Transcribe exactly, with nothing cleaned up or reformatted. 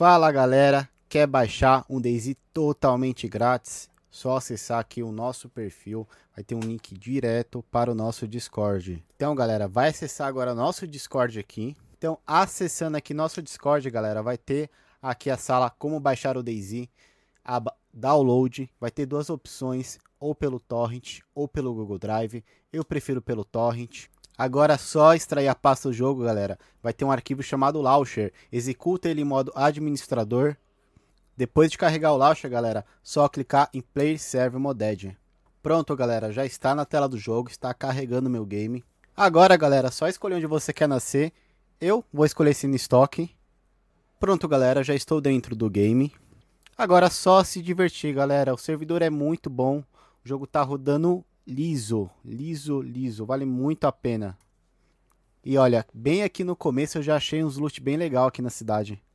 Fala galera, quer baixar um DayZ totalmente grátis? Só acessar aqui o nosso perfil, vai ter um link direto para o nosso Discord. Então galera, vai acessar agora o nosso Discord aqui. Então acessando aqui nosso Discord galera, vai ter aqui a sala como baixar o DayZ, a download, vai ter duas opções, ou pelo torrent ou pelo Google Drive. Eu prefiro pelo torrent. Agora é só extrair a pasta do jogo, galera. Vai ter um arquivo chamado Launcher. Executa ele em modo administrador. Depois de carregar o Launcher, galera, só clicar em Play Server Modded. Pronto, galera, já está na tela do jogo, está carregando meu game. Agora, galera, só escolher onde você quer nascer. Eu vou escolher esse no estoque. Pronto, galera, já estou dentro do game. Agora só se divertir, galera. O servidor é muito bom. O jogo tá rodando liso, liso, liso. Vale muito a pena. E olha, bem aqui no começo eu já achei uns loot bem legal aqui na cidade.